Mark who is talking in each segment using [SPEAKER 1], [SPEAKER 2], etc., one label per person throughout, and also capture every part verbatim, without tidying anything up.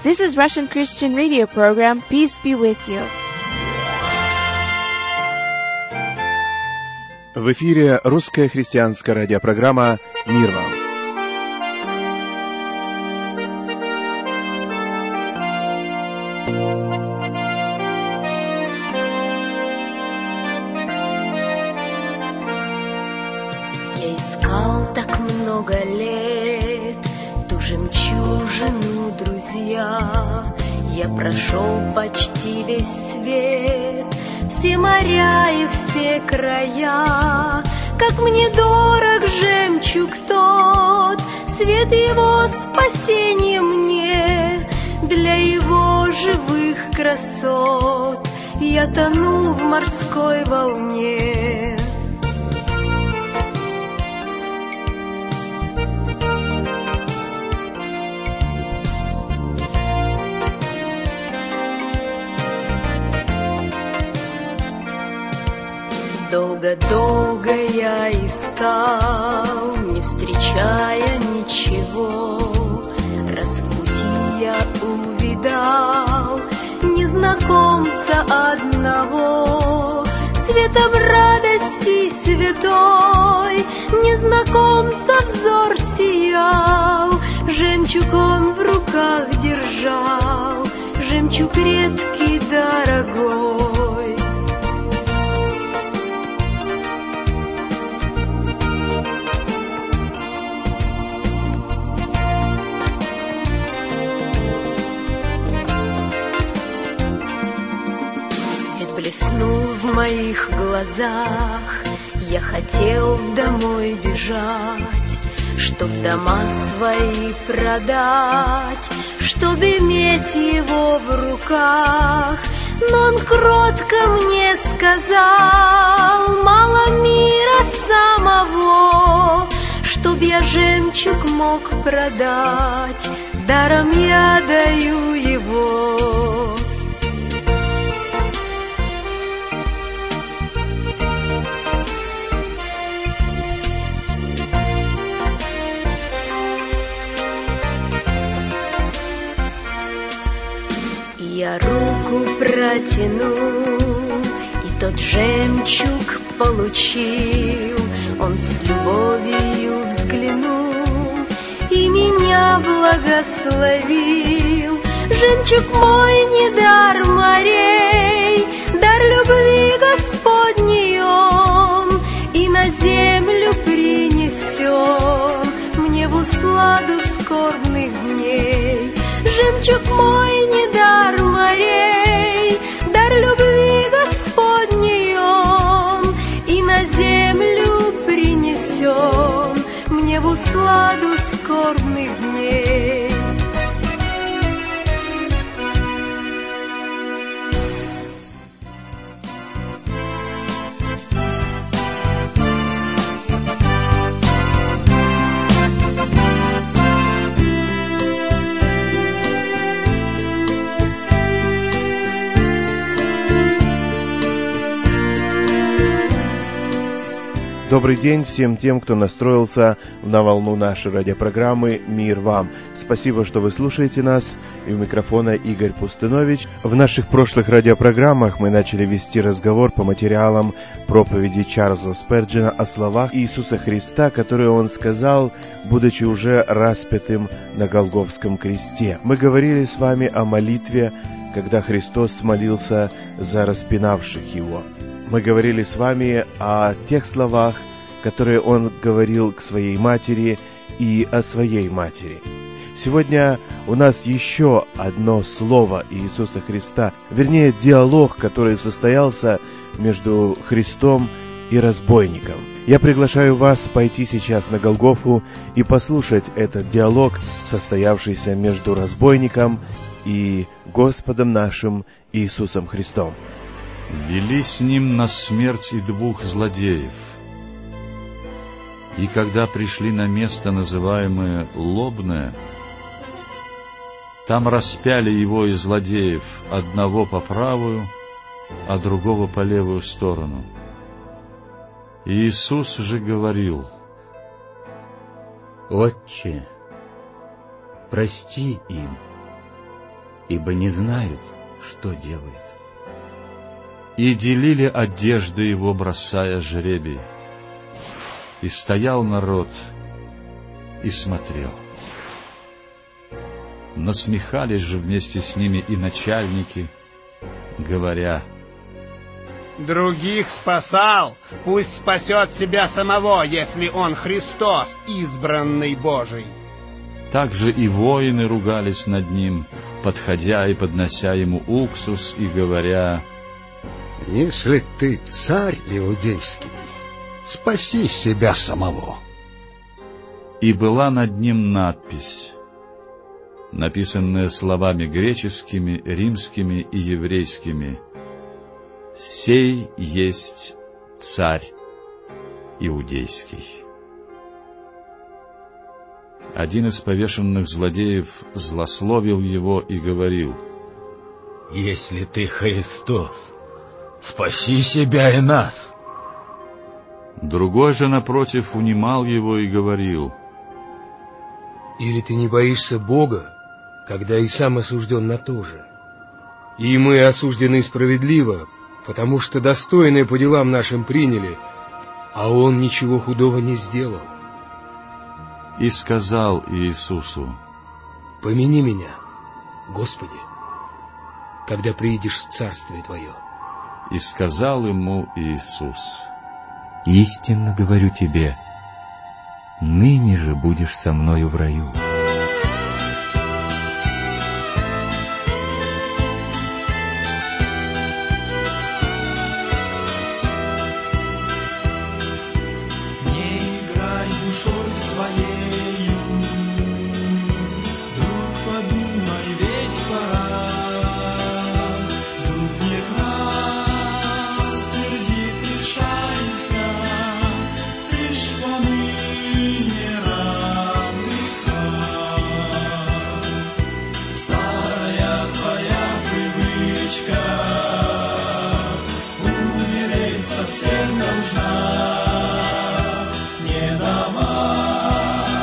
[SPEAKER 1] This is Russian Christian radio program. Peace be with you.
[SPEAKER 2] В эфире русская христианская радиопрограмма «Мир вам».
[SPEAKER 3] Я искал так много лет ту жемчужину, друзья. Я прошел почти весь свет, все моря и все края. Как мне дорог жемчуг тот, свет его спасения мне. Для его живых красот я тонул в морской волне. Долго-долго я искал, не встречая ничего. Раз в пути я увидал незнакомца одного, светом радости святой незнакомца взор сиял. Жемчуг он в руках держал, жемчуг редкий, дорогой. Блеснул в моих глазах, я хотел домой бежать, чтоб дома свои продать, чтоб иметь его в руках. Но он кротко мне сказал: мало мира самого, чтоб я жемчуг мог продать, даром я даю его. Я руку протянул, и тот жемчуг получил. Он с любовью взглянул и меня благословил. Жемчуг мой не дар морей, дар любви Господней он, и на землю принесен мне в усладу скорбных дней. Жемчуг мой не дар морей, дар любви Господней он, и на землю принесен мне в усладу скорбных дней.
[SPEAKER 2] Добрый день всем тем, кто настроился на волну нашей радиопрограммы «Мир вам». Спасибо, что вы слушаете нас. И у микрофона Игорь Пустынович. В наших прошлых радиопрограммах мы начали вести разговор по материалам проповеди Чарльза Сперджина о словах Иисуса Христа, которые он сказал, будучи уже распятым на Голгофском кресте. Мы говорили с вами о молитве, когда Христос молился за распинавших Его. Мы говорили с вами о тех словах, которые Он говорил к своей матери и о своей матери. Сегодня у нас еще одно слово Иисуса Христа, вернее, диалог, который состоялся между Христом и разбойником. Я приглашаю вас пойти сейчас на Голгофу и послушать этот диалог, состоявшийся между разбойником и Господом нашим Иисусом Христом.
[SPEAKER 4] Вели с ним на смерть и двух злодеев. И когда пришли на место, называемое Лобное, там распяли его и злодеев, одного по правую, а другого по левую сторону. И Иисус же говорил:
[SPEAKER 5] «Отче, прости им, ибо не знают, что делают.
[SPEAKER 4] И делили одежды его, бросая жребий. И стоял народ и смотрел. Насмехались же вместе с ними и начальники, говоря:
[SPEAKER 6] других спасал, пусть спасет себя самого, если он Христос, избранный Божий.
[SPEAKER 4] Также и воины ругались над ним, подходя и поднося ему уксус и говоря:
[SPEAKER 7] если ты царь иудейский, спаси себя самого.
[SPEAKER 4] И была над ним надпись, написанная словами греческими, римскими и еврейскими: «Сей есть царь иудейский». Один из повешенных злодеев злословил его и говорил:
[SPEAKER 8] если ты Христос, спаси себя и нас.
[SPEAKER 4] Другой же, напротив, унимал его и говорил:
[SPEAKER 9] или ты не боишься Бога, когда и сам осужден на то же? И мы осуждены справедливо, потому что достойное по делам нашим приняли, а он ничего худого не сделал.
[SPEAKER 4] И сказал Иисусу:
[SPEAKER 9] помяни меня, Господи, когда приидешь в Царствие Твое.
[SPEAKER 4] И сказал ему Иисус:
[SPEAKER 5] истинно говорю тебе, ныне же будешь со мною в раю.
[SPEAKER 10] Совсем должна, не дома.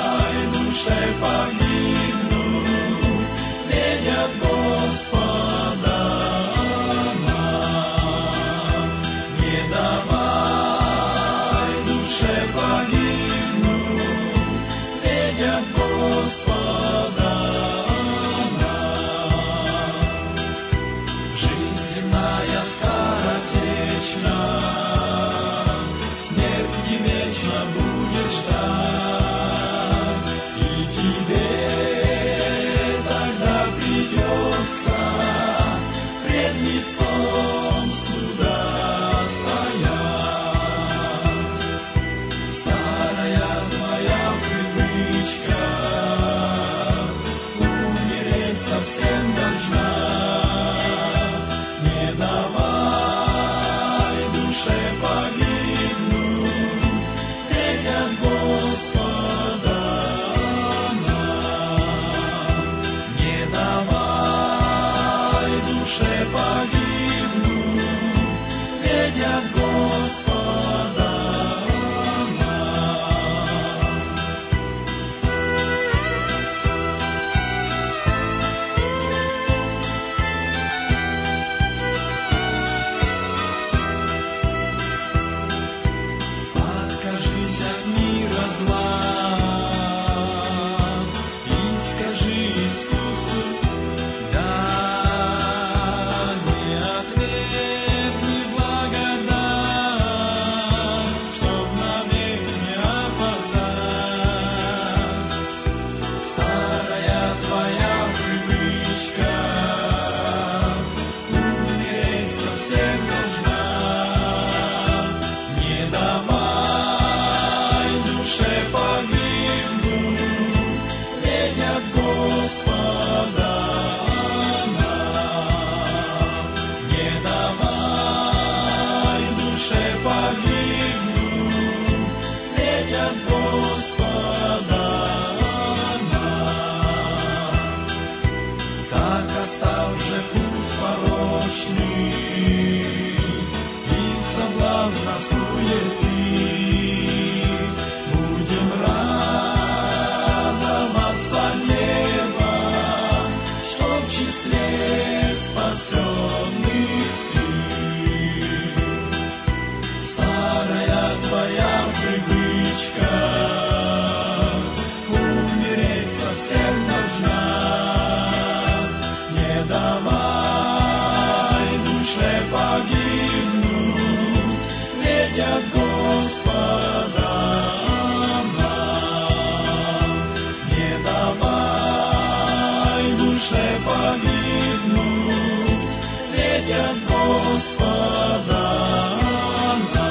[SPEAKER 10] душе погибнуть, ведь от Господа она.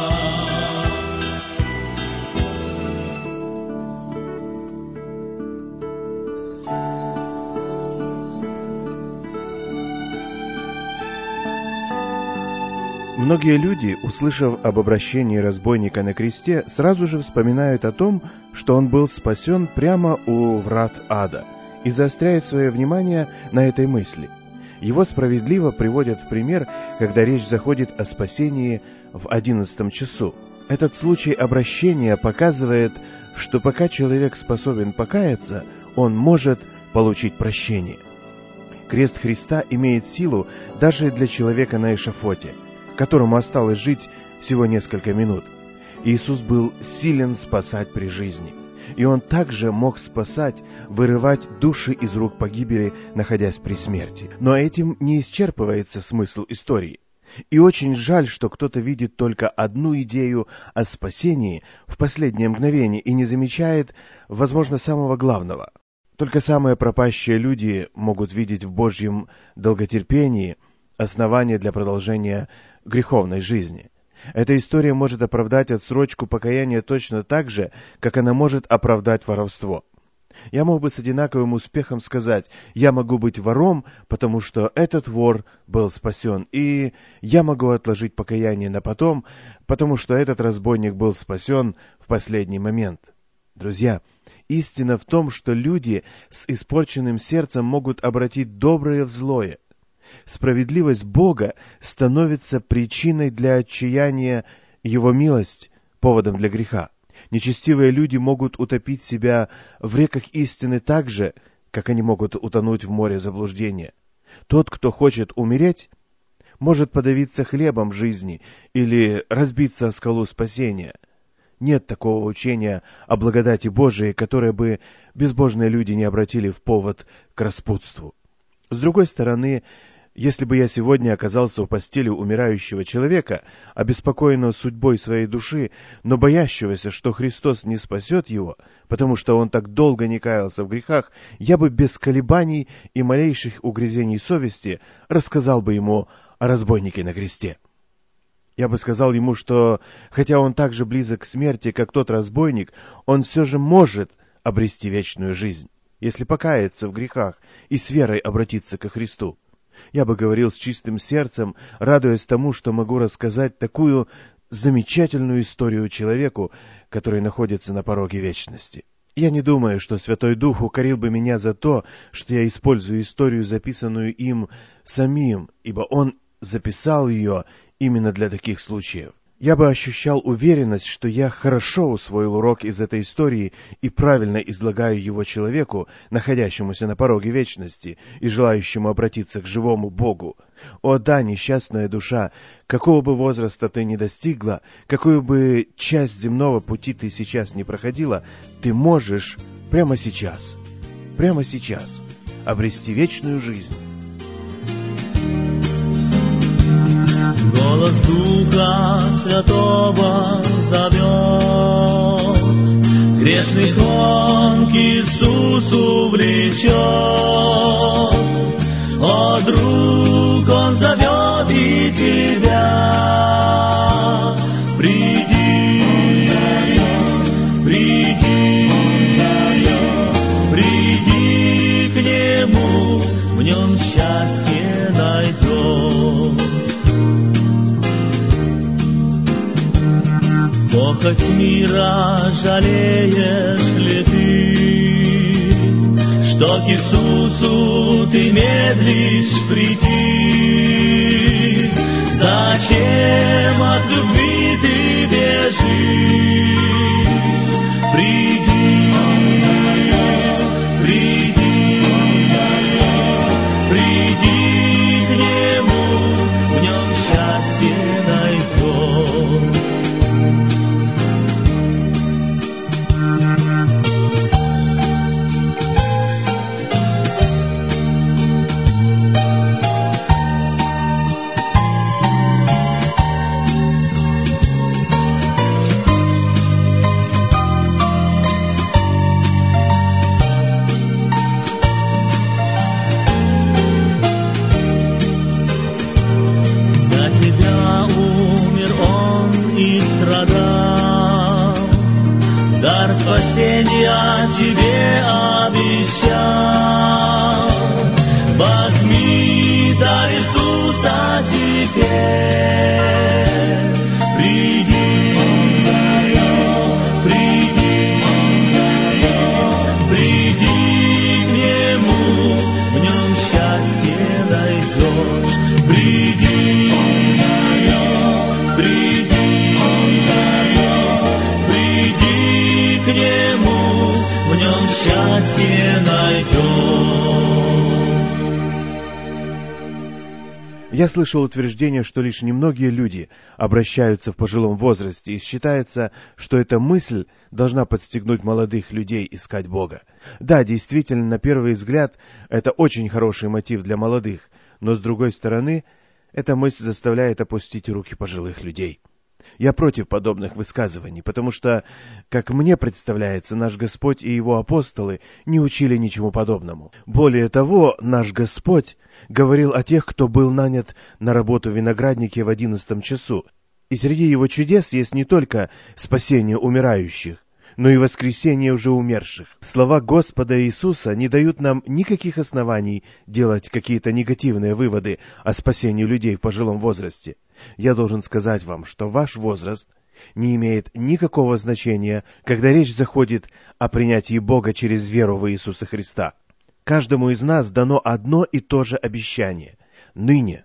[SPEAKER 2] Многие люди, услышав об обращении разбойника на кресте, сразу же вспоминают о том, что он был спасен прямо у врат ада, и заостряют свое внимание на этой мысли. Его справедливо приводят в пример, когда речь заходит о спасении в одиннадцатом часу. Этот случай обращения показывает, что пока человек способен покаяться, он может получить прощение. Крест Христа имеет силу даже для человека на эшафоте, которому осталось жить всего несколько минут. Иисус был силен спасать при жизни, и Он также мог спасать, вырывать души из рук погибели, находясь при смерти. Но этим не исчерпывается смысл истории. И очень жаль, что кто-то видит только одну идею о спасении в последнее мгновение и не замечает, возможно, самого главного. Только самые пропащие люди могут видеть в Божьем долготерпении основание для продолжения греховной жизни. Эта история может оправдать отсрочку покаяния точно так же, как она может оправдать воровство. Я мог бы с одинаковым успехом сказать: я могу быть вором, потому что этот вор был спасен, и я могу отложить покаяние на потом, потому что этот разбойник был спасен в последний момент. Друзья, истина в том, что люди с испорченным сердцем могут обратить доброе в злое. Справедливость Бога становится причиной для отчаяния, Его милость — поводом для греха. Нечестивые люди могут утопить себя в реках истины так же, как они могут утонуть в море заблуждения. Тот, кто хочет умереть, может подавиться хлебом жизни или разбиться о скалу спасения. Нет такого учения о благодати Божией, которое бы безбожные люди не обратили в повод к распутству. С другой стороны, если бы я сегодня оказался в постели умирающего человека, обеспокоенного судьбой своей души, но боящегося, что Христос не спасет его, потому что он так долго не каялся в грехах, я бы без колебаний и малейших угрызений совести рассказал бы ему о разбойнике на кресте. Я бы сказал ему, что, хотя он так же близок к смерти, как тот разбойник, он все же может обрести вечную жизнь, если покаяться в грехах и с верой обратиться ко Христу. Я бы говорил с чистым сердцем, радуясь тому, что могу рассказать такую замечательную историю человеку, который находится на пороге вечности. Я не думаю, что Святой Дух укорил бы меня за то, что я использую историю, записанную им самим, ибо Он записал ее именно для таких случаев. Я бы ощущал уверенность, что я хорошо усвоил урок из этой истории и правильно излагаю его человеку, находящемуся на пороге вечности и желающему обратиться к живому Богу. О да, несчастная душа, какого бы возраста ты ни достигла, какую бы часть земного пути ты сейчас не проходила, ты можешь прямо сейчас, прямо сейчас обрести вечную жизнь.
[SPEAKER 10] Голос Духа Святого зовет, грешных Он к Иисусу влечет. О, друг, Он зовет и тебя. Приди, приди, приди к Нему, в Нем счастье найдешь. Похоть мира жалеешь ли ты, что к Иисусу ты медлишь прийти? Зачем от любви ты бежишь? Приди, приди, приди к Нему, в Нем счастье найдешь. день я тебе обещал. Возьми дар Иисуса теперь. Приди, приди, приди к Нему, в Нем счастье найдешь. Приди, приди, приди к Нему, в Нем счастье найдешь.
[SPEAKER 2] Я слышал утверждение, что лишь немногие люди обращаются в пожилом возрасте, и считается, что эта мысль должна подстегнуть молодых людей искать Бога. Да, действительно, на первый взгляд, это очень хороший мотив для молодых, но с другой стороны, эта мысль заставляет опустить руки пожилых людей. Я против подобных высказываний, потому что, как мне представляется, наш Господь и Его апостолы не учили ничему подобному. Более того, наш Господь говорил о тех, кто был нанят на работу в винограднике в одиннадцатом часу. И среди Его чудес есть не только спасение умирающих, но и воскресение уже умерших. Слова Господа Иисуса не дают нам никаких оснований делать какие-то негативные выводы о спасении людей в пожилом возрасте. Я должен сказать вам, что ваш возраст не имеет никакого значения, когда речь заходит о принятии Бога через веру в Иисуса Христа. Каждому из нас дано одно и то же обещание. Ныне,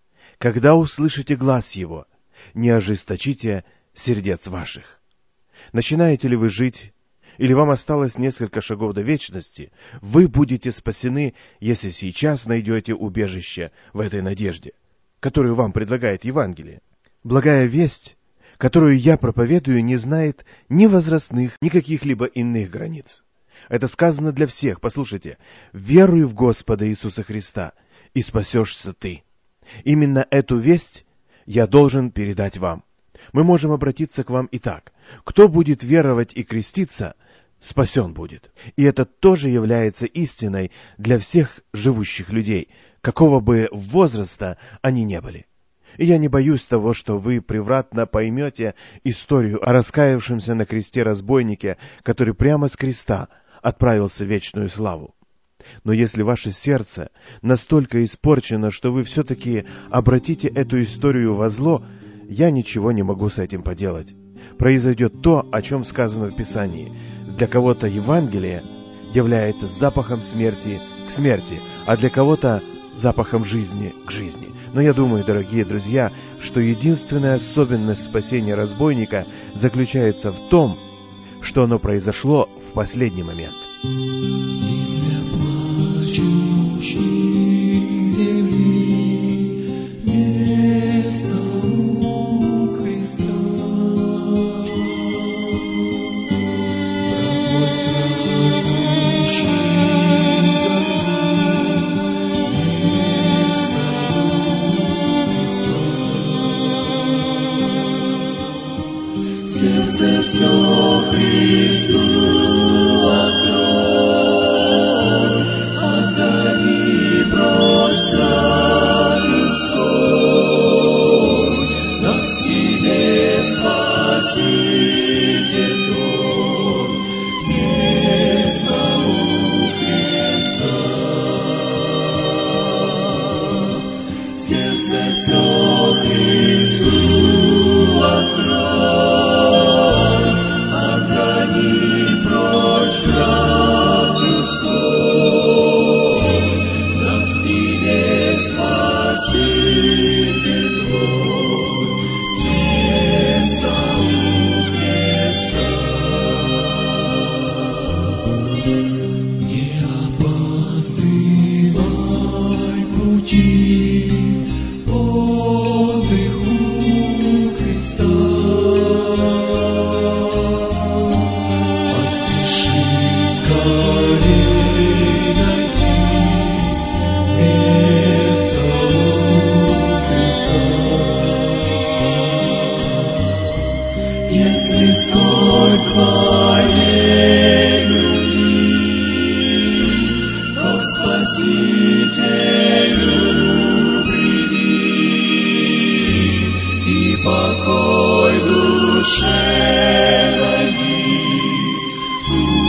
[SPEAKER 2] когда услышите глас Его, не ожесточите сердец ваших. Начинаете ли вы жить, или вам осталось несколько шагов до вечности, вы будете спасены, если сейчас найдете убежище в этой надежде, которую вам предлагает Евангелие. Благая весть, которую я проповедую, не знает ни возрастных, ни каких-либо иных границ. Это сказано для всех. Послушайте, веруй в Господа Иисуса Христа, и спасешься ты. Именно эту весть я должен передать вам. Мы можем обратиться к вам и так. Кто будет веровать и креститься, спасен будет. И это тоже является истиной для всех живущих людей, какого бы возраста они не были. И я не боюсь того, что вы превратно поймете историю о раскаявшемся на кресте разбойнике, который прямо с креста отправился в вечную славу. Но если ваше сердце настолько испорчено, что вы все-таки обратите эту историю во зло, я ничего не могу с этим поделать. Произойдет то, о чем сказано в Писании. Для кого-то Евангелие является запахом смерти к смерти, а для кого-то запахом жизни к жизни. Но я думаю, дорогие друзья, что единственная особенность спасения разбойника заключается в том, что оно произошло в последний момент.
[SPEAKER 10] Сердце все Христу открой, отгони прочь страх людской, нас тебе Спаситель твой, место у креста. Сердце все Христу открой, страх людской, прости мне, Спаситель твой, место у креста. Не опаздывай пути, отдых у Христа. Если скорбь твоей любви, то к Спасителю приди, и покой душе найди.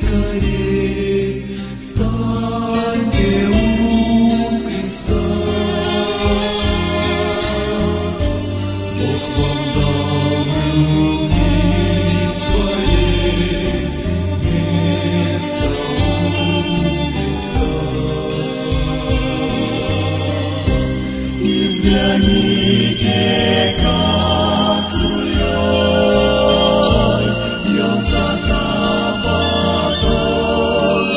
[SPEAKER 10] скорей, станьте у Христа. Бог вам дал любви своей, место у Христа. И взгляните, как струей льется там поток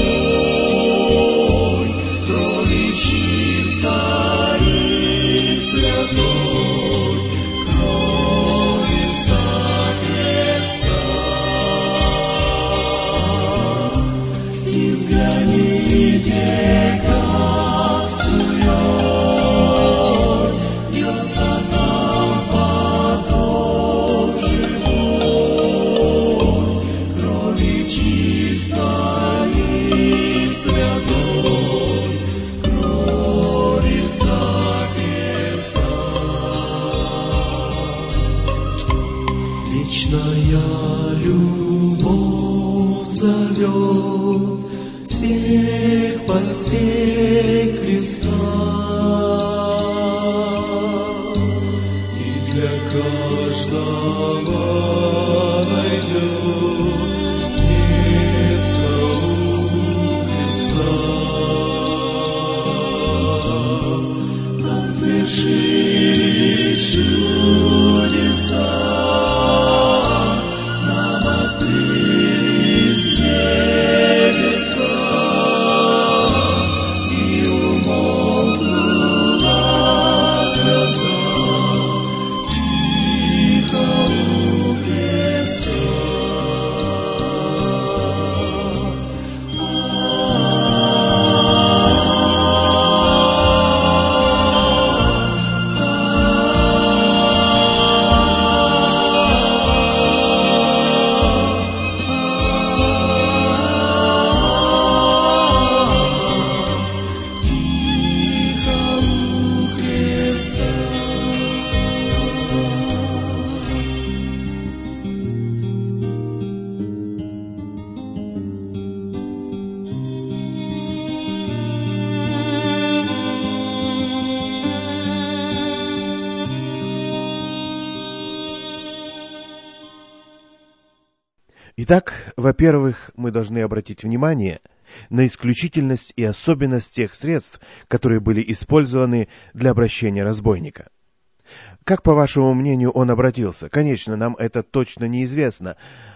[SPEAKER 10] живой, крови чистой и святой, крови за Христа. И взгляните, как струей льется там поток живой, крови чистой и святой, крови за Христа. Вечная любовь зовет всех под сень креста, и для каждого найдет место у Христа. Там свершились чудеса, нам открылись небеса, и умолкла гроза, тихо у креста.
[SPEAKER 2] Итак, во-первых, мы должны обратить внимание на исключительность и особенность тех средств, которые были использованы для обращения разбойника. Как, по вашему мнению, он обратился? Конечно, нам это точно неизвестно.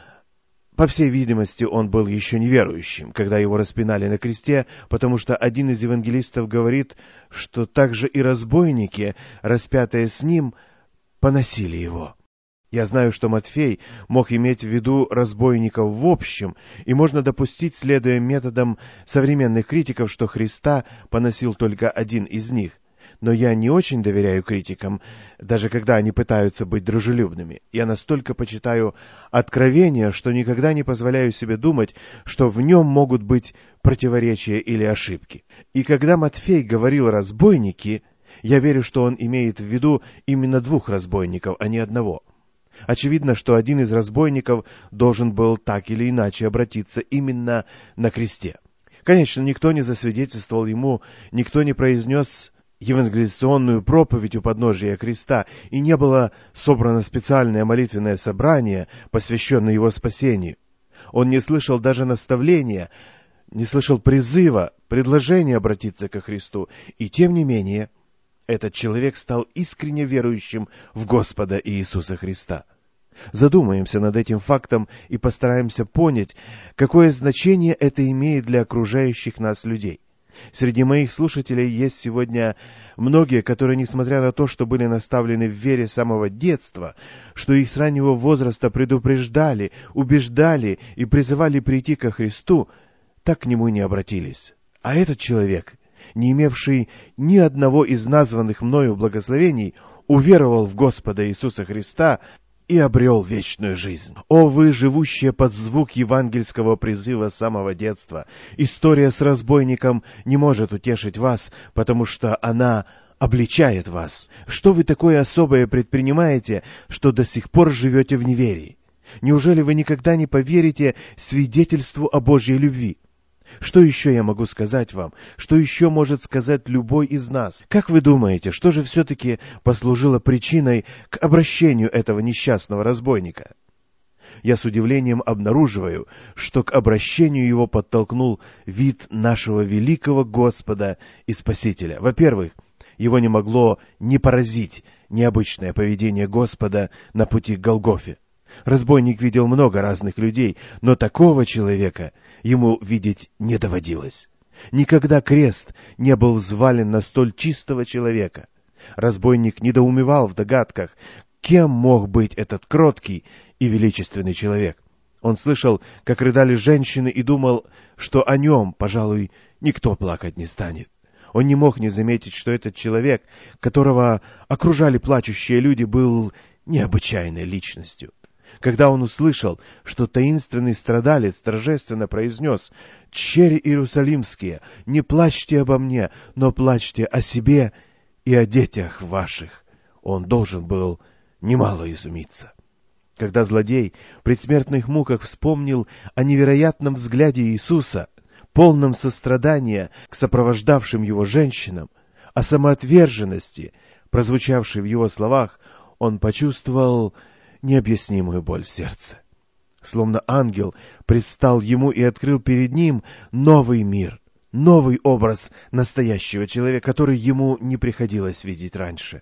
[SPEAKER 2] По всей видимости, он был еще неверующим, когда его распинали на кресте, потому что один из евангелистов говорит, что также и разбойники, распятые с ним, поносили его. Я знаю, что Матфей мог иметь в виду разбойников в общем, и можно допустить, следуя методам современных критиков, что Христа поносил только один из них. Но я не очень доверяю критикам, даже когда они пытаются быть дружелюбными. Я настолько почитаю Откровение, что никогда не позволяю себе думать, что в нем могут быть противоречия или ошибки. И когда Матфей говорил «разбойники», я верю, что он имеет в виду именно двух разбойников, а не одного. Очевидно, что один из разбойников должен был так или иначе обратиться именно на кресте. Конечно, никто не засвидетельствовал ему, никто не произнес евангелизационную проповедь у подножия креста, и не было собрано специальное молитвенное собрание, посвященное его спасению. Он не слышал даже наставления, не слышал призыва, предложения обратиться ко Христу, и тем не менее этот человек стал искренне верующим в Господа Иисуса Христа. Задумаемся над этим фактом и постараемся понять, какое значение это имеет для окружающих нас людей. Среди моих слушателей есть сегодня многие, которые, несмотря на то, что были наставлены в вере с самого детства, что их с раннего возраста предупреждали, убеждали и призывали прийти ко Христу, так к Нему не обратились. А этот человек, не имевший ни одного из названных мною благословений, уверовал в Господа Иисуса Христа и обрел вечную жизнь. О вы, живущие под звук евангельского призыва с самого детства! История с разбойником не может утешить вас, потому что она обличает вас. Что вы такое особое предпринимаете, что до сих пор живете в неверии? Неужели вы никогда не поверите свидетельству о Божьей любви? Что еще я могу сказать вам? Что еще может сказать любой из нас? Как вы думаете, что же все-таки послужило причиной к обращению этого несчастного разбойника? Я с удивлением обнаруживаю, что к обращению его подтолкнул вид нашего великого Господа и Спасителя. Во-первых, его не могло не поразить необычное поведение Господа на пути к Голгофе. Разбойник видел много разных людей, но такого человека ему видеть не доводилось. Никогда крест не был взвален на столь чистого человека. Разбойник недоумевал в догадках, кем мог быть этот кроткий и величественный человек. Он слышал, как рыдали женщины, и думал, что о нем, пожалуй, никто плакать не станет. Он не мог не заметить, что этот человек, которого окружали плачущие люди, был необычайной личностью. Когда он услышал, что таинственный страдалец торжественно произнес: «Черри иерусалимские, не плачьте обо мне, но плачьте о себе и о детях ваших», он должен был немало изумиться. Когда злодей в предсмертных муках вспомнил о невероятном взгляде Иисуса, полном сострадания к сопровождавшим его женщинам, о самоотверженности, прозвучавшей в его словах, он почувствовал необъяснимую боль в сердце. Словно ангел предстал ему и открыл перед ним новый мир, новый образ настоящего человека, который ему не приходилось видеть раньше.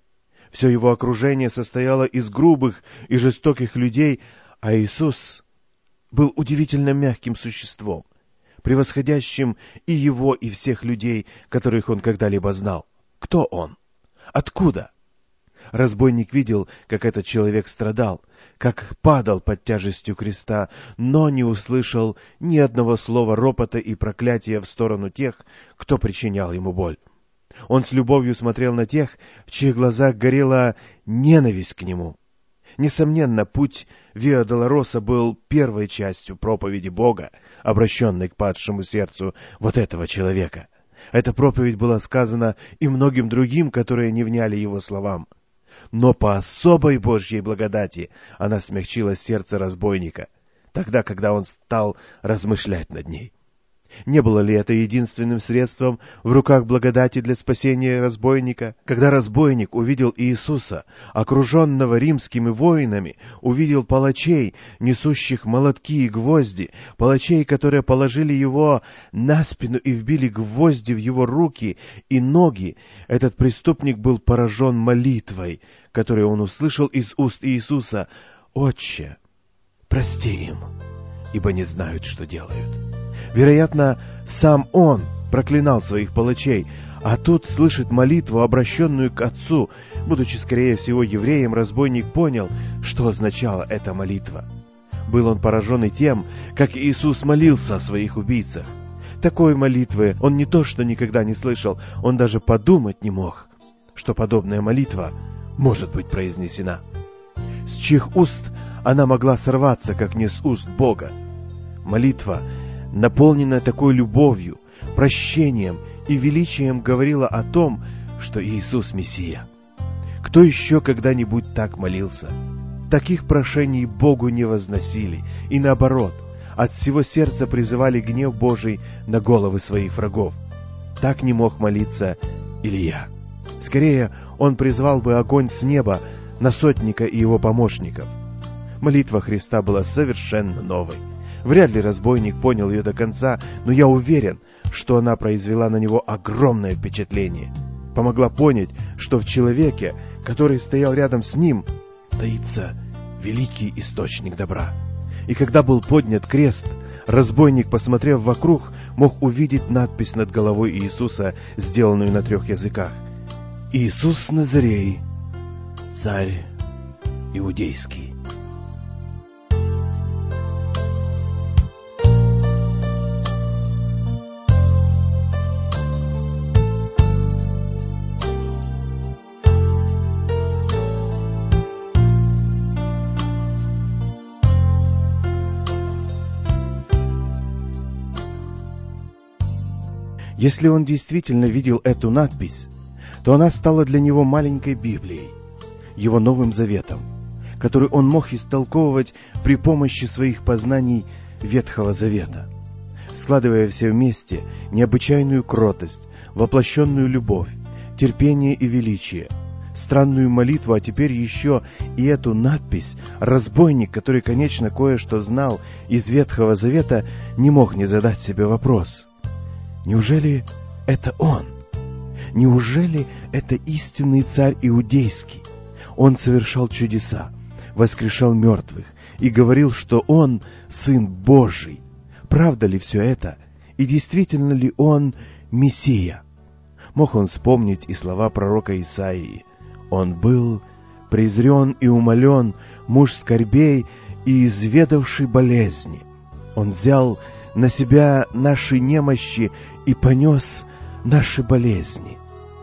[SPEAKER 2] Все его окружение состояло из грубых и жестоких людей, а Иисус был удивительно мягким существом, превосходящим и его, и всех людей, которых он когда-либо знал. Кто он? Откуда? Разбойник видел, как этот человек страдал, как падал под тяжестью креста, но не услышал ни одного слова ропота и проклятия в сторону тех, кто причинял ему боль. Он с любовью смотрел на тех, в чьих глазах горела ненависть к нему. Несомненно, путь Виа Долороса был первой частью проповеди Бога, обращенной к падшему сердцу вот этого человека. Эта проповедь была сказана и многим другим, которые не вняли его словам. Но по особой Божьей благодати она смягчила сердце разбойника, тогда, когда он стал размышлять над ней. Не было ли это единственным средством в руках благодати для спасения разбойника? Когда разбойник увидел Иисуса, окруженного римскими воинами, увидел палачей, несущих молотки и гвозди, палачей, которые положили его на спину и вбили гвозди в его руки и ноги, этот преступник был поражен молитвой, которую он услышал из уст Иисуса: «Отче, прости им, ибо не знают, что делают». Вероятно, сам он проклинал своих палачей, а тут слышит молитву, обращенную к Отцу. Будучи, скорее всего, евреем, разбойник понял, что означала эта молитва. Был он поражен и тем, как Иисус молился о своих убийцах. Такой молитвы он не то что никогда не слышал, он даже подумать не мог, что подобная молитва может быть произнесена. С чьих уст она могла сорваться, как не с уст Бога? Молитва, наполненная такой любовью, прощением и величием, говорила о том, что Иисус Мессия. Кто еще когда-нибудь так молился? Таких прошений Богу не возносили, и наоборот, от всего сердца призывали гнев Божий на головы своих врагов. Так не мог молиться Илия. Скорее, он призвал бы огонь с неба на сотника и его помощников. Молитва Христа была совершенно новой. Вряд ли разбойник понял ее до конца, но я уверен, что она произвела на него огромное впечатление. Помогла понять, что в человеке, который стоял рядом с ним, таится великий источник добра. И когда был поднят крест, разбойник, посмотрев вокруг, мог увидеть надпись над головой Иисуса, сделанную на трех языках: «Иисус Назарей, царь иудейский». Если он действительно видел эту надпись, то она стала для него маленькой Библией, его Новым Заветом. который он мог истолковывать при помощи своих познаний Ветхого Завета. Складывая все вместе, необычайную кротость, воплощенную любовь, терпение и величие, странную молитву, а теперь еще и эту надпись, разбойник, который, конечно, кое-что знал из Ветхого Завета, не мог не задать себе вопрос: неужели это он? Неужели это истинный царь иудейский? Он совершал чудеса, воскрешал мертвых и говорил, что он Сын Божий. Правда ли все это? И действительно ли он Мессия? Мог он вспомнить и слова пророка Исаии: «Он был презрен и умолен, муж скорбей и изведавший болезни. Он взял на себя наши немощи и понес наши болезни».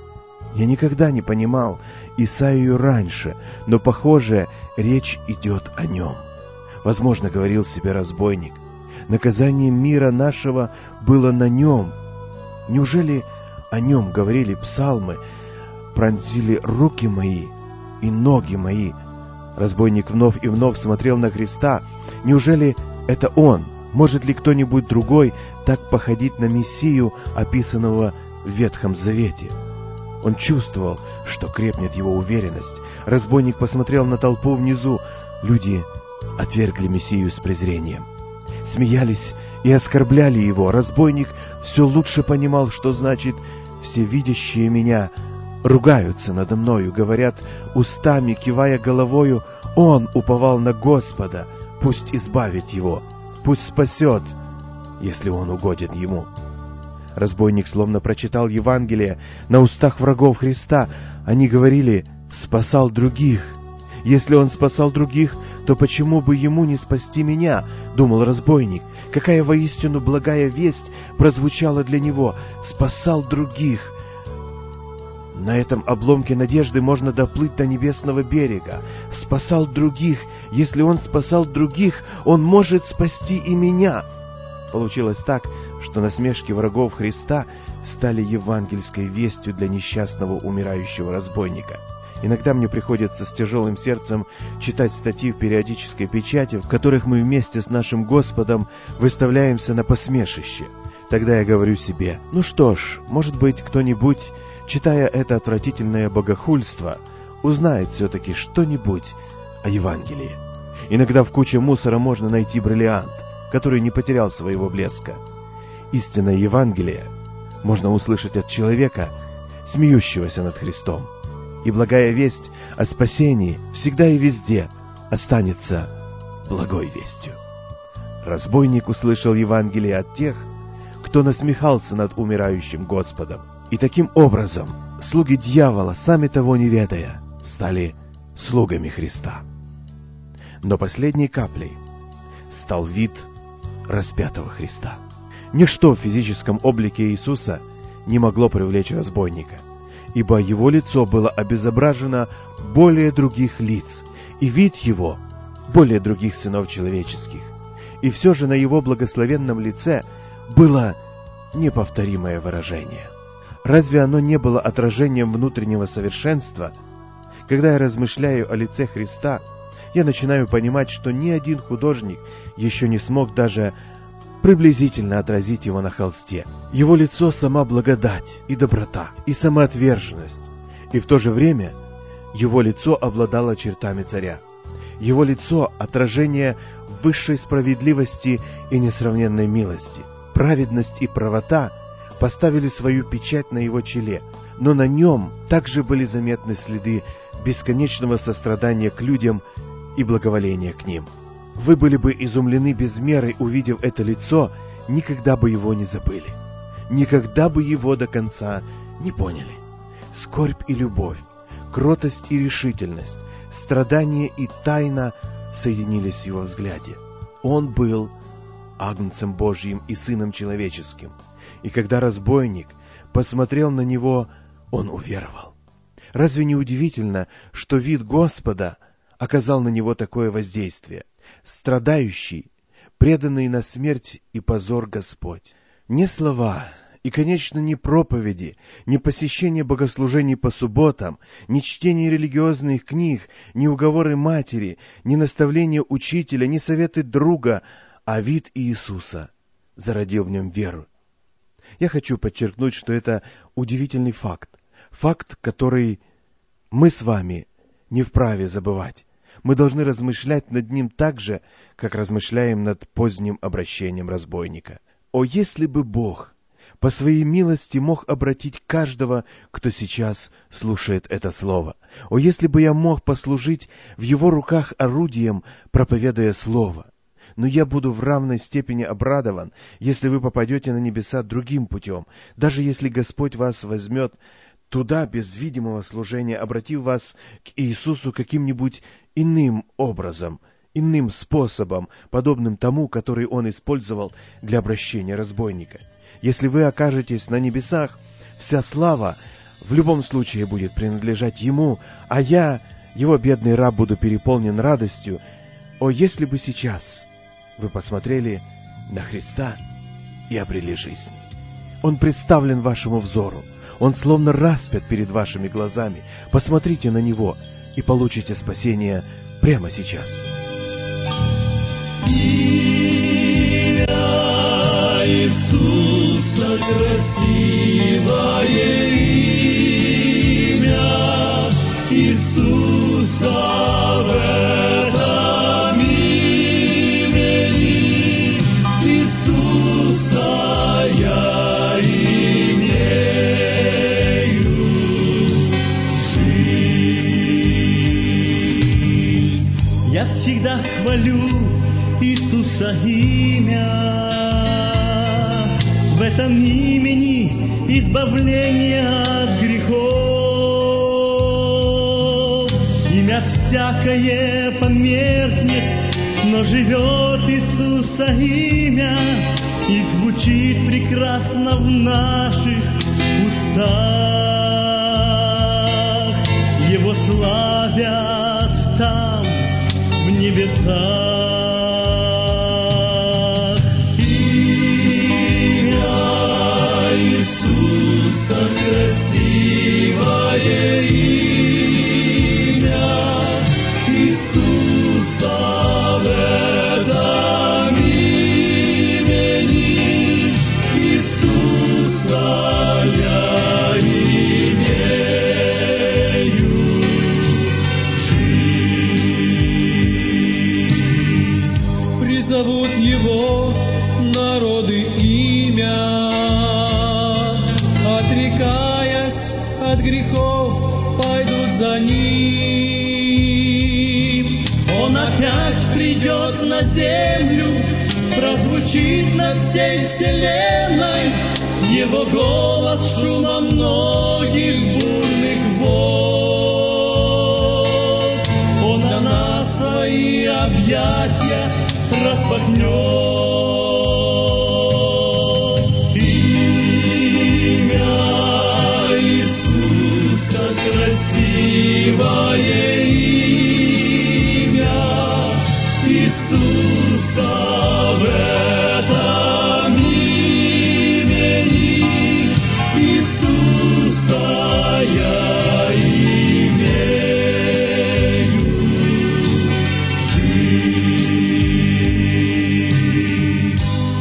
[SPEAKER 2] Я никогда не понимал Исаию раньше, но, похоже, речь идет о нем. Возможно, говорил себе разбойник, наказание мира нашего было на нем. Неужели о нем говорили псалмы: «Пронзили руки мои и ноги мои»? Разбойник вновь и вновь смотрел на Христа. Неужели это он? Может ли кто-нибудь другой так походить на Мессию, описанного в Ветхом Завете? Он чувствовал, что крепнет его уверенность. Разбойник посмотрел на толпу внизу. Люди отвергли Мессию с презрением, смеялись и оскорбляли его. Разбойник все лучше понимал, что значит «все видящие меня ругаются надо мною», говорят устами, кивая головою. Он уповал на Господа, пусть избавит его, пусть спасет, если он угоден ему. Разбойник словно прочитал Евангелие на устах врагов Христа. Они говорили: «Спасал других». Если он спасал других, то почему бы ему не спасти меня? Думал разбойник. Какая воистину благая весть прозвучала для него. Спасал других. На этом обломке надежды можно доплыть до небесного берега. Спасал других. Если он спасал других, он может спасти и меня. Получилось так, что насмешки врагов Христа стали евангельской вестью для несчастного умирающего разбойника. Иногда мне приходится с тяжелым сердцем читать статьи в периодической печати, в которых мы вместе с нашим Господом выставляемся на посмешище. Тогда я говорю себе: ну что ж, может быть, кто-нибудь, читая это отвратительное богохульство, узнает все-таки что-нибудь о Евангелии. Иногда в куче мусора можно найти бриллиант, который не потерял своего блеска. Истинное Евангелие можно услышать от человека, смеющегося над Христом. И благая весть о спасении всегда и везде останется благой вестью. Разбойник услышал Евангелие от тех, кто насмехался над умирающим Господом. И таким образом слуги дьявола, сами того не ведая, стали слугами Христа. Но последней каплей стал вид распятого Христа. Ничто в физическом облике Иисуса не могло привлечь разбойника, ибо его лицо было обезображено более других лиц, и вид его более других сынов человеческих. И все же на его благословенном лице было неповторимое выражение. Разве оно не было отражением внутреннего совершенства? Когда я размышляю о лице Христа, я начинаю понимать, что ни один художник еще не смог даже приблизительно отразить его на холсте. Его лицо — сама благодать и доброта, и самоотверженность. И в то же время его лицо обладало чертами царя. Его лицо — отражение высшей справедливости и несравненной милости. Праведность и правота поставили свою печать на его челе, но на нем также были заметны следы бесконечного сострадания к людям и благоволения к ним. Вы были бы изумлены без меры, увидев это лицо, никогда бы его не забыли, никогда бы его до конца не поняли. Скорбь и любовь, кротость и решительность, страдание и тайна соединились в его взгляде. Он был Агнцем Божьим и Сыном Человеческим, и когда разбойник посмотрел на него, он уверовал. Разве не удивительно, что вид Господа оказал на него такое воздействие? Страдающий, преданный на смерть и позор Господь. Не слова И, конечно, ни проповеди, ни посещение богослужений по субботам, ни чтение религиозных книг, ни уговоры матери, ни наставления учителя, ни советы друга, а вид Иисуса зародил в нем веру. Я хочу подчеркнуть, что это удивительный факт. Факт, который мы с вами не вправе забывать. Мы должны размышлять над ним так же, как размышляем над поздним обращением разбойника. О, если бы Бог по своей милости мог обратить каждого, кто сейчас слушает это слово. О, если бы я мог послужить в Его руках орудием, проповедуя слово. Но я буду в равной степени обрадован, если вы попадете на небеса другим путем, даже если Господь вас возьмет туда без видимого служения, обратив вас к Иисусу каким-нибудь иным образом, иным способом, подобным тому, который Он использовал для обращения разбойника. Если вы окажетесь на небесах, вся слава в любом случае будет принадлежать Ему, а я, Его бедный раб, буду переполнен радостью. О, если бы сейчас вы посмотрели на Христа и обрели жизнь. Он представлен вашему взору. Он словно распят перед вашими глазами. Посмотрите на Него и получите спасение прямо сейчас.
[SPEAKER 10] Имя Иисуса красивое имя Иисуса в этом имени Иисуса я имею жизнь. Я всегда хвалю Иисуса имя. В этом имени избавление от грехов. Имя всякое померкнет, но живет Иисуса имя, и звучит прекрасно в наших устах. Его славят там, в небесах. Иисуса красивое имя Иисуса в этом имени Иисуса я имею жизнь. Призовут Его народы имя, отрекаясь от грехов, пойдут за Ним. Он опять придет на землю, прозвучит над всей вселенной Его голос шумом многих бурных вод. Он на нас свои объятия распахнет. Красивое имя Иисуса в этом имени Иисуса я имею жизнь.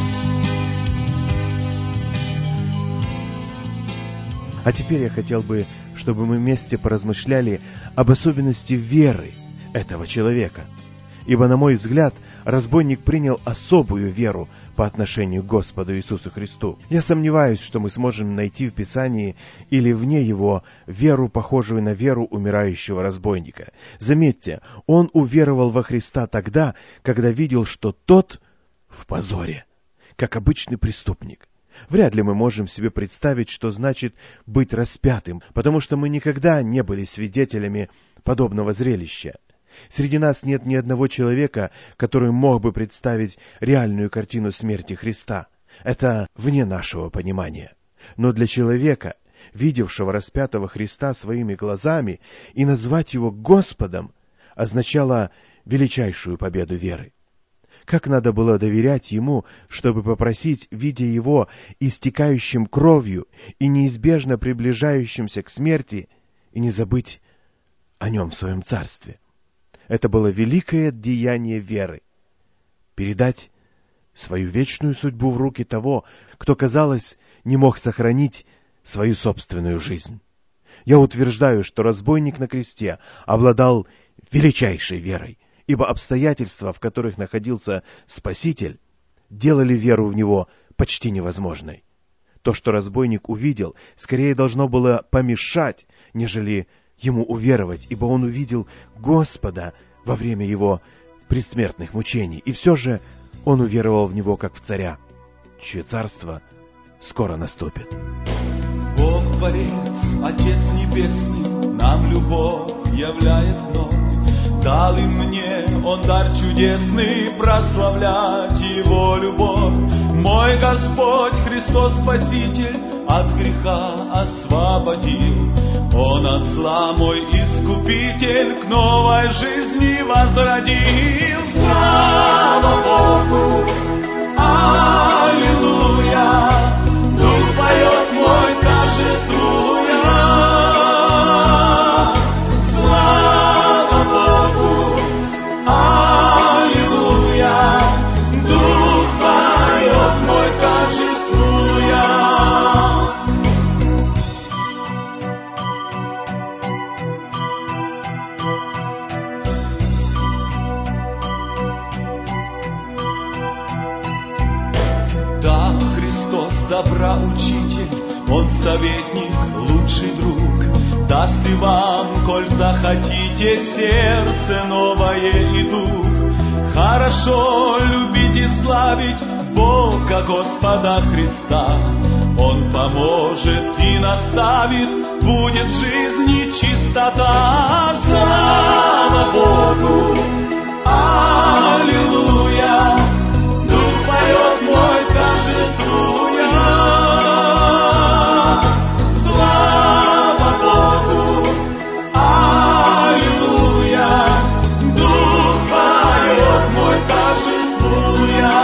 [SPEAKER 2] А теперь я хотел бы, чтобы мы вместе поразмышляли об особенности веры этого человека. Ибо, на мой взгляд, разбойник принял особую веру по отношению к Господу Иисусу Христу. Я сомневаюсь, что мы сможем найти в Писании или вне его веру, похожую на веру умирающего разбойника. Заметьте, он уверовал во Христа тогда, когда видел, что тот в позоре, как обычный преступник. Вряд ли мы можем себе представить, что значит быть распятым, потому что мы никогда не были свидетелями подобного зрелища. Среди нас нет ни одного человека, который мог бы представить реальную картину смерти Христа. Это вне нашего понимания. Но для человека, видевшего распятого Христа своими глазами, и назвать его Господом означало величайшую победу веры. Как надо было доверять ему, чтобы попросить, видя его истекающим кровью и неизбежно приближающимся к смерти, и не забыть о нем в своем царстве. Это было великое деяние веры. Передать свою вечную судьбу в руки того, кто, казалось, не мог сохранить свою собственную жизнь. Я утверждаю, что разбойник на кресте обладал величайшей верой, ибо обстоятельства, в которых находился Спаситель, делали веру в него почти невозможной. То, что разбойник увидел, скорее должно было помешать, нежели ему уверовать, ибо он увидел Господа во время его предсмертных мучений, и все же он уверовал в него как в царя, чье царство скоро наступит.
[SPEAKER 10] Бог Творец, Отец Небесный, нам любовь являет вновь. Дал и мне Он дар чудесный, прославлять Его любовь. Мой Господь Христос Спаситель от греха освободил. Он от зла мой Искупитель к новой жизни возродил. Слава Богу! Аллилуйя! Дух поет мой, торжествуя. Слава Богу! Аллилуйя! Дух поет мой, торжествуя. Да, Христос добра учитель, Он советник, лучший друг. Даст и вам, коль захотите, сердце новое и дух. Хорошо любить и славить Бога Господа Христа. Он поможет и наставит, будет в жизни чистота. Слава Богу! Аллилуйя! Дух поет мой, торжествуя. Слава Богу! Аллилуйя! Дух поет мой, торжествуя.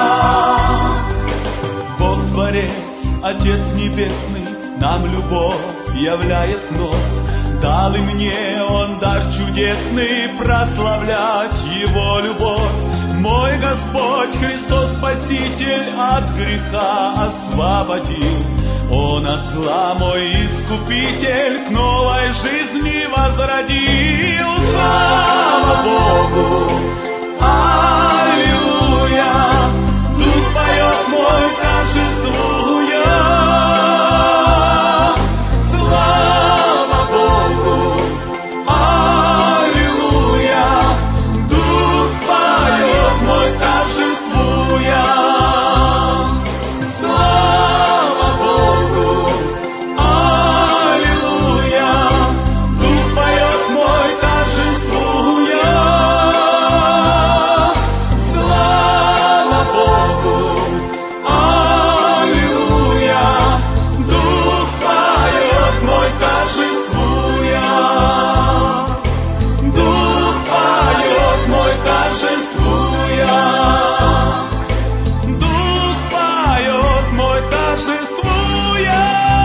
[SPEAKER 10] Бог Творец, Отец Небесный, нам любовь являет вновь. Дал и мне Он дар чудесный, прославлять Его любовь. Мой Господь Христос Спаситель от греха освободил. Он от зла мой Искупитель к новой жизни возродил. Слава Богу! Аллилуйя! Дух поет мой, торжествуя. Слава Богу! Аллилуйя! Дух поет мой, торжествуя. Слава Богу! Аллилуйя! Дух поет мой, торжествуя. Слава Богу! Аллилуйя! Дух поет мой, торжествуя. Дух поет мой, торжествуя. Дух поет мой, торжествуя.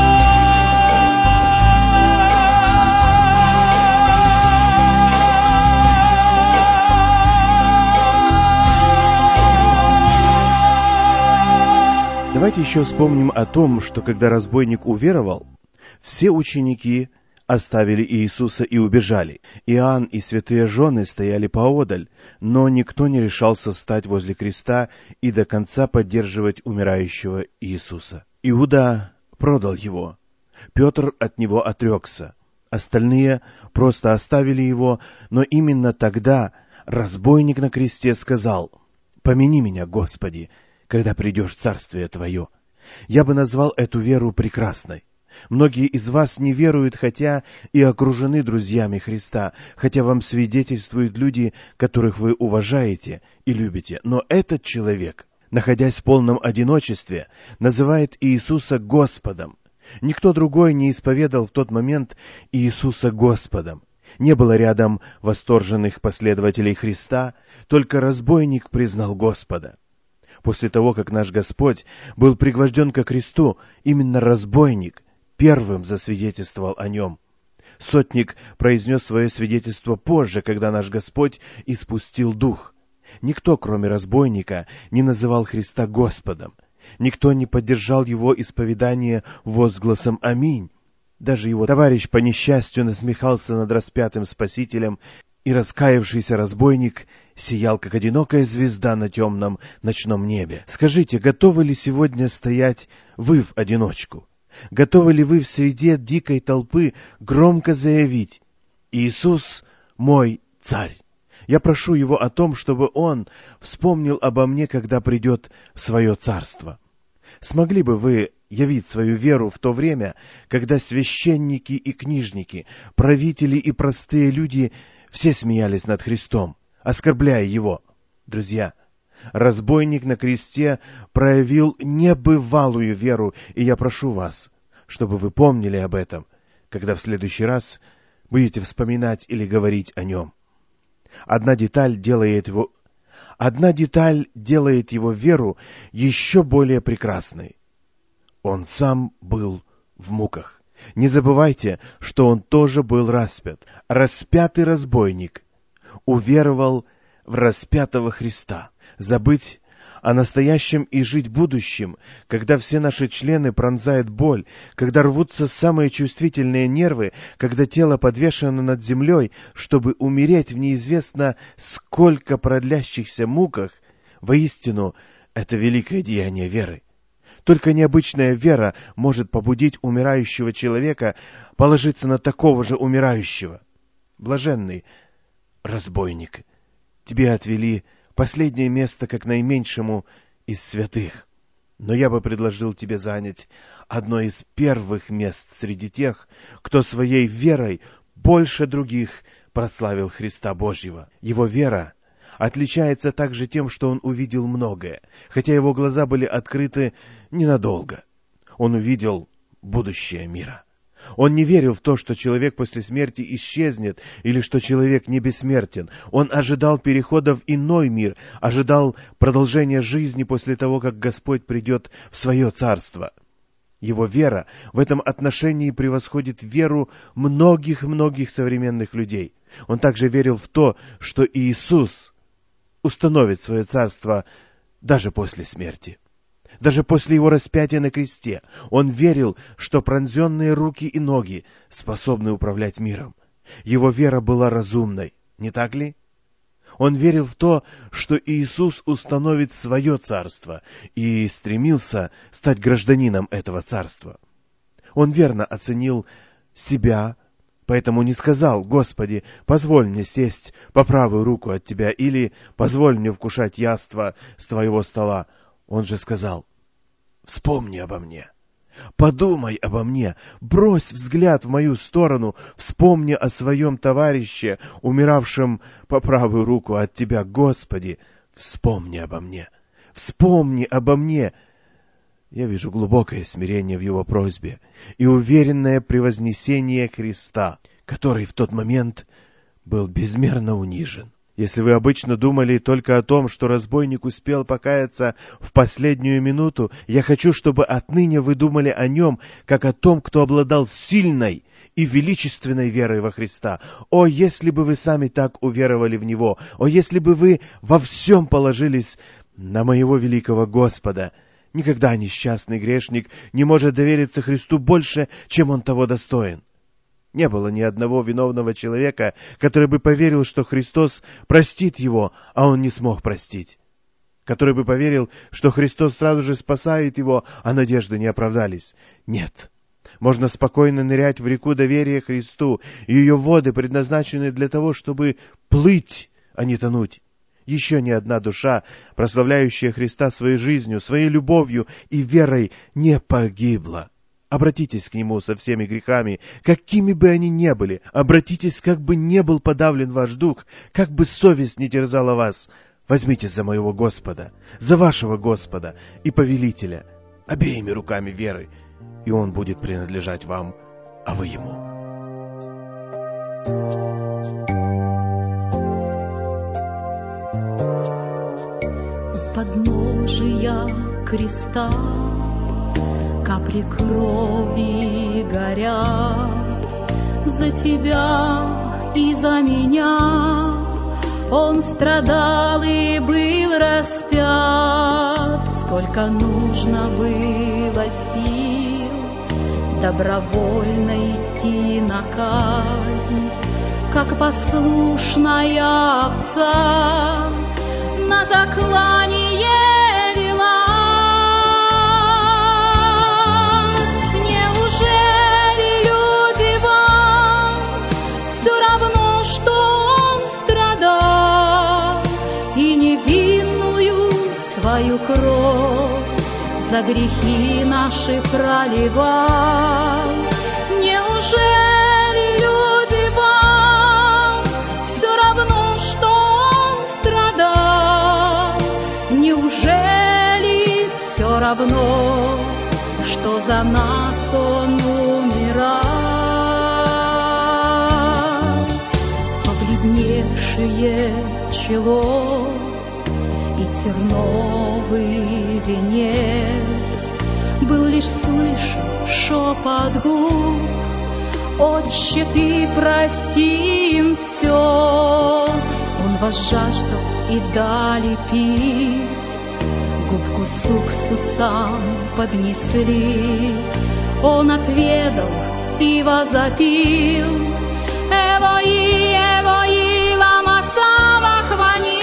[SPEAKER 2] Давайте еще вспомним о том, что когда разбойник уверовал, все ученики оставили Иисуса и убежали. Иоанн и святые жены стояли поодаль, но никто не решался встать возле креста и до конца поддерживать умирающего Иисуса. Иуда продал его. Петр от него отрекся. Остальные просто оставили его, но именно тогда разбойник на кресте сказал: «Помяни меня, Господи, когда придешь в царствие Твое». Я бы назвал эту веру прекрасной. Многие из вас не веруют, хотя и окружены друзьями Христа, хотя вам свидетельствуют люди, которых вы уважаете и любите. Но этот человек, находясь в полном одиночестве, называет Иисуса Господом. Никто другой не исповедал в тот момент Иисуса Господом. Не было рядом восторженных последователей Христа, только разбойник признал Господа. После того, как наш Господь был пригвожден ко кресту, именно разбойник первым засвидетельствовал о нем. Сотник произнес свое свидетельство позже, когда наш Господь испустил дух. Никто, кроме разбойника, не называл Христа Господом. Никто не поддержал его исповедание возгласом «Аминь». Даже его товарищ по несчастью насмехался над распятым Спасителем, и раскаявшийся разбойник сиял, как одинокая звезда на темном ночном небе. Скажите, готовы ли сегодня стоять вы в одиночку? Готовы ли вы в среде дикой толпы громко заявить: «Иисус мой царь»? Я прошу Его о том, чтобы Он вспомнил обо мне, когда придет в свое царство. Смогли бы вы явить свою веру в то время, когда священники и книжники, правители и простые люди все смеялись над Христом, оскорбляя Его? Друзья, разбойник на кресте проявил небывалую веру, и я прошу вас, чтобы вы помнили об этом, когда в следующий раз будете вспоминать или говорить о нем. Одна деталь делает его, одна деталь делает его веру еще более прекрасной. Он сам был в муках. Не забывайте, что он тоже был распят. Распятый разбойник уверовал в распятого Христа. Забыть о настоящем и жить будущем, когда все наши члены пронзает боль, когда рвутся самые чувствительные нервы, когда тело подвешено над землей, чтобы умереть в неизвестно сколько продлящихся муках, воистину, это великое деяние веры. Только необычная вера может побудить умирающего человека положиться на такого же умирающего. Блаженный разбойник, тебе отвели последнее место как наименьшему из святых. Но я бы предложил тебе занять одно из первых мест среди тех, кто своей верой больше других прославил Христа Божьего. Его вера отличается также тем, что он увидел многое, хотя его глаза были открыты ненадолго. Он увидел будущее мира. Он не верил в то, что человек после смерти исчезнет, или что человек не бессмертен. Он ожидал перехода в иной мир, ожидал продолжения жизни после того, как Господь придет в свое царство. Его вера в этом отношении превосходит веру многих-многих современных людей. Он также верил в то, что Иисус установит свое царство даже после смерти. Даже после его распятия на кресте он верил, что пронзенные руки и ноги способны управлять миром. Его вера была разумной, не так ли? Он верил в то, что Иисус установит свое царство, и стремился стать гражданином этого царства. Он верно оценил себя, поэтому не сказал: «Господи, позволь мне сесть по правую руку от Тебя» или «позволь мне вкушать яства с Твоего стола». Он же сказал: «Вспомни обо мне, подумай обо мне, брось взгляд в мою сторону, вспомни о своем товарище, умиравшем по правую руку от Тебя, Господи, вспомни обо мне, вспомни обо мне». Я вижу глубокое смирение в его просьбе и уверенное превознесение Христа, который в тот момент был безмерно унижен. Если вы обычно думали только о том, что разбойник успел покаяться в последнюю минуту, я хочу, чтобы отныне вы думали о нем, как о том, кто обладал сильной и величественной верой во Христа. О, если бы вы сами так уверовали в Него! О, если бы вы во всем положились на моего великого Господа! Никогда несчастный грешник не может довериться Христу больше, чем он того достоин. Не было ни одного виновного человека, который бы поверил, что Христос простит его, а он не смог простить. Который бы поверил, что Христос сразу же спасает его, а надежды не оправдались. Нет. Можно спокойно нырять в реку доверия Христу, и ее воды предназначены для того, чтобы плыть, а не тонуть. Еще ни одна душа, прославляющая Христа своей жизнью, своей любовью и верой, не погибла. Обратитесь к Нему со всеми грехами, какими бы они ни были. Обратитесь, как бы не был подавлен ваш дух, как бы совесть не терзала вас. Возьмитесь за моего Господа, за вашего Господа и Повелителя, обеими руками веры, и Он будет принадлежать вам, а вы Ему.
[SPEAKER 11] Подножия креста капли крови горят за тебя и за меня. Он страдал и был распят. Сколько нужно было сил добровольно идти на казнь, как послушная овца на заклание велась. Неужели люди вам все равно, что он страдал и невинную свою кровь за грехи наши проливал? Неужели люди вам все равно, что он страдал? Неужели все равно, что за нас он умирал? Побледневшее чело и терновый венец, был лишь слышен шепот губ: «Отче, ты прости им все». Он возжаждал и дали пить, губку с уксусом поднесли. Он отведал и возопил: «Элои, Элои, лама сабахвани».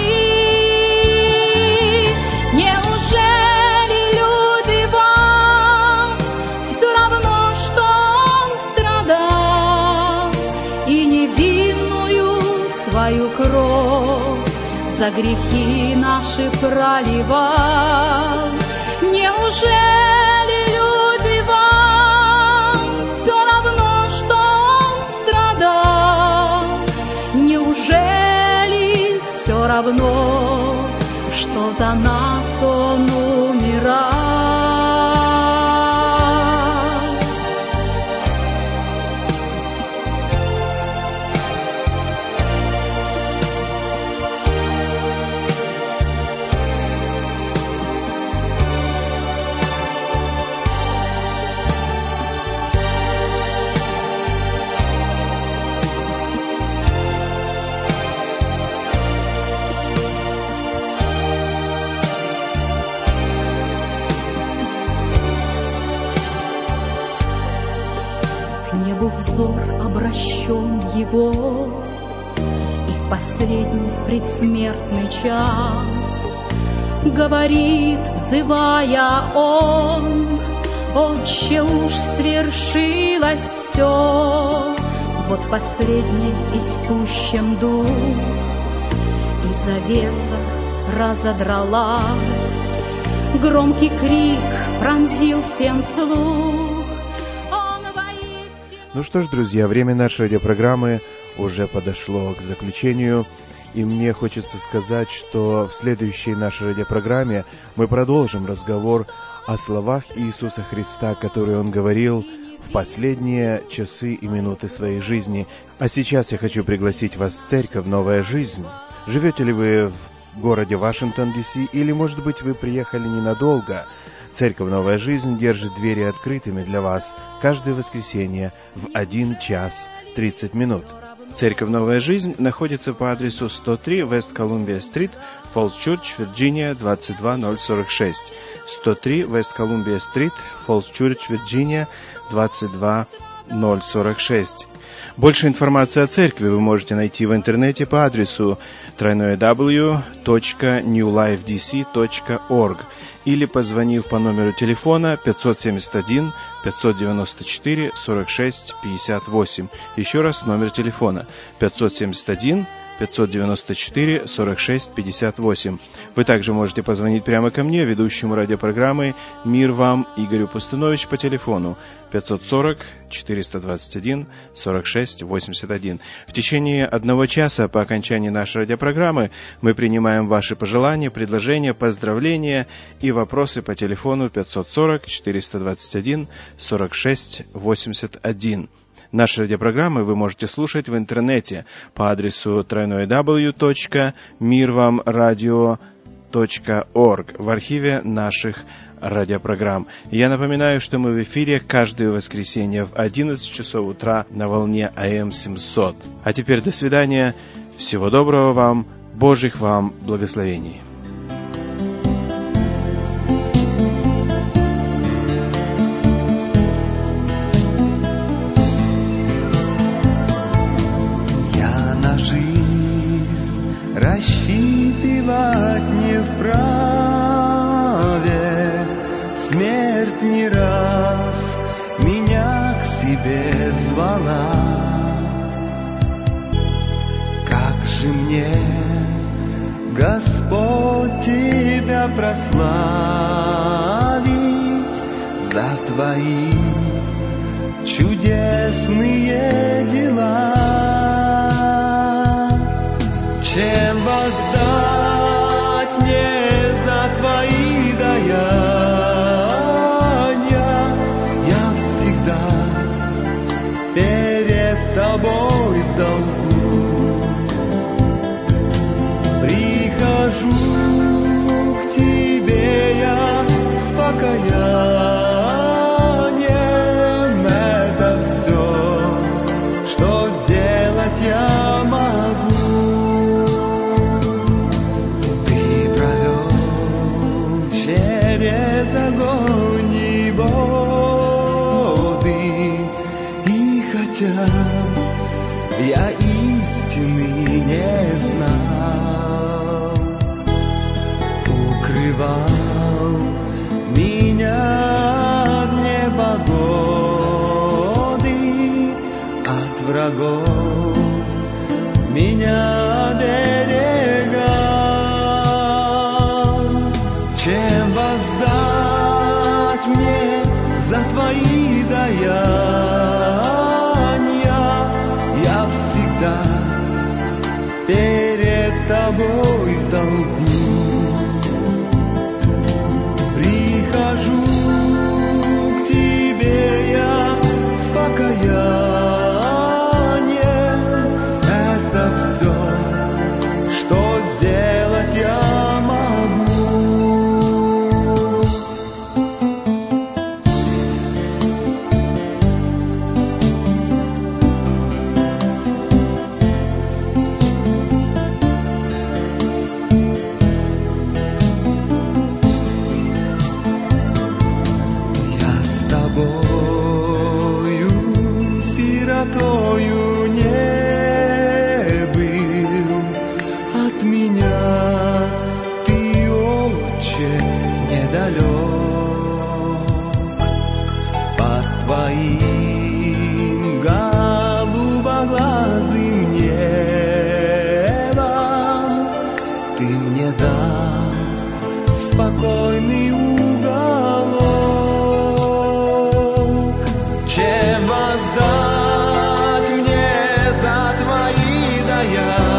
[SPEAKER 11] Неужели люди вам все равно, что он страдал и невинную свою кровь за грехи наши проливал? Неужели люди вам все равно, что он страдал? Неужели все равно, что за нас он умирал? Взор обращен его, и в последний предсмертный час говорит, взывая он: «Отче, уж свершилось все». Вот последний испущен дух, и завеса разодралась, громкий крик пронзил всем слух.
[SPEAKER 2] Ну что ж, друзья, время нашей радиопрограммы уже подошло к заключению, и мне хочется сказать, что в следующей нашей радиопрограмме мы продолжим разговор о словах Иисуса Христа, которые Он говорил в последние часы и минуты своей жизни. А сейчас я хочу пригласить вас в церковь «Новая жизнь». Живете ли вы в городе Вашингтон, Ди Си, или, может быть, вы приехали ненадолго? Церковь «Новая жизнь» держит двери открытыми для вас каждое воскресенье в один час тридцать минут. Церковь «Новая жизнь» находится по адресу сто три West Columbia Street, Falls Church, Вирджиния, двадцать два ноль сорок шесть. сто три West Columbia Street, Falls Church, Вирджиния, двадцать два ноль сорок шесть. Больше информации о церкви вы можете найти в интернете по адресу дабл ю дабл ю дабл ю точка нью лайф ди си точка орг или позвонив по номеру телефона пятьсот семьдесят один пятьсот девяносто четыре сорок шесть пятьдесят восемь. Еще раз номер телефона пятьсот семьдесят один пятьсот девяносто четыре сорок шесть пятьдесят восемь. Вы также можете позвонить прямо ко мне, ведущему радиопрограммы «Мир вам» Игорю Пустынович по телефону пятьсот сорок четыреста двадцать один сорок шесть восемьдесят один. В течение одного часа по окончании нашей радиопрограммы мы принимаем ваши пожелания, предложения, поздравления и вопросы по телефону пятьсот сорок четыреста двадцать один сорок шесть восемьдесят один. Наши радиопрограммы вы можете слушать в интернете по адресу дабл ю дабл ю дабл ю точка мир вам радио точка орг в архиве наших радиопрограмм. Я напоминаю, что мы в эфире каждое воскресенье в одиннадцать часов утра на волне А М семьсот. А теперь до свидания. Всего доброго вам. Божьих вам благословений.
[SPEAKER 12] Я на жизнь рассчитывать не вправе, смерть не раз меня к себе звала. Как же мне, Господь, Тебя прославить за Твои чудесные дела. Чем воздать мне за Твои даяния? Я всегда перед Тобой в долгу. Прихожу к Тебе я с покаянием. Это все, что сделать я могу. Ты провел через огонь и воды, и хотя я истины не знал, укрывал меня от непогоды, от врагов меня оберегал. Чем воздать мне за Твои даяния? Я всегда перед Тобой в долгу. Прихожу к Тебе я с покаянием. Это все, что сделать я могу. Сиротою не был, от меня Ты, Отче, недалек. Под Твоим голубоглазым небом Ты мне дал спокойный уголок. Чем воздать мне за Твои даяния?